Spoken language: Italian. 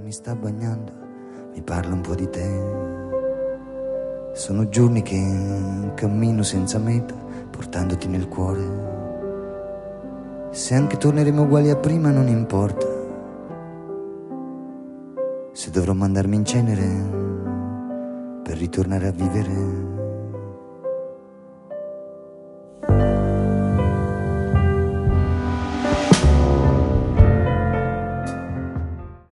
mi sta bagnando, mi parla un po' di te. Sono giorni che cammino senza meta, portandoti nel cuore. Se anche torneremo uguali a prima non importa, se dovrò mandarmi in cenere per ritornare a vivere.